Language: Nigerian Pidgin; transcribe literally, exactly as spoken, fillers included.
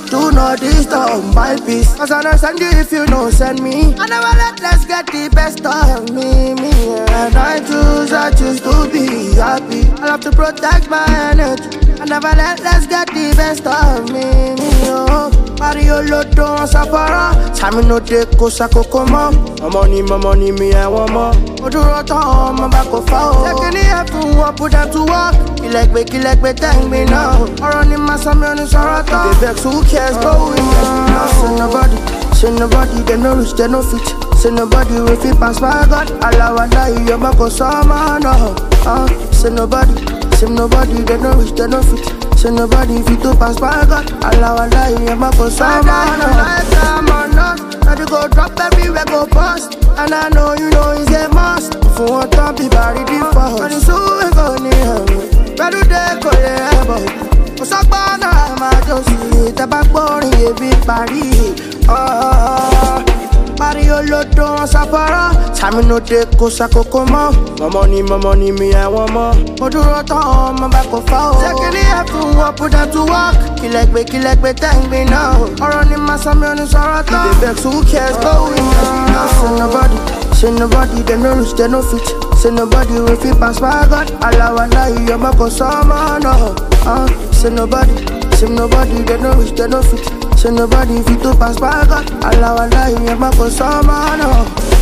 do not disturb my peace. Cause I don't send you if you don't send me. I never let let's get the best of me, me. And I choose, I choose to be happy. I love to protect my energy. I never let let's get the best of me, me. Oh, Mario Lodo Safara. Time no de kosa kokoma. My money, my money, me I want more. Oduro my back of foul. Taking it up to work, put them to work. You like me, you like me, thank me now. Or running my salmon in Sarata. They vex, who cares, go with me. Say nobody, say nobody, they no reach, they no fit. Say nobody, if it pass my God. Allah and I, you're my cosama, no. Uh, say nobody, say nobody, they no reach, they no fit. Say nobody, if you to pass my God. Allah and I, you're my cosama, no. I'm on us, now you go drop everywhere, go bust. And I know you know it's a must. If you want to be buried in for and it's so going to where do they go, yeah, boy? Cause I'm gonna just see the backbone, you be party. Oh, Mario Lodo Safara. Time no de kosa kokoma. My money, my money, me I want more. Oduro my back of foul. Taking it up to work, put them to work. Kill like me, kill like me, thank me now. Or running my salmon in Sarata. They vex, who cares, go with me. Say nobody, say nobody, they no reach, they no fit. Say nobody, if it pass my God. Allah and I, you're my cosama, no. Uh, say nobody, say nobody, they no reach, they no fit. Say nobody, if you to pass by God. Allah and I, you're my cosama, no.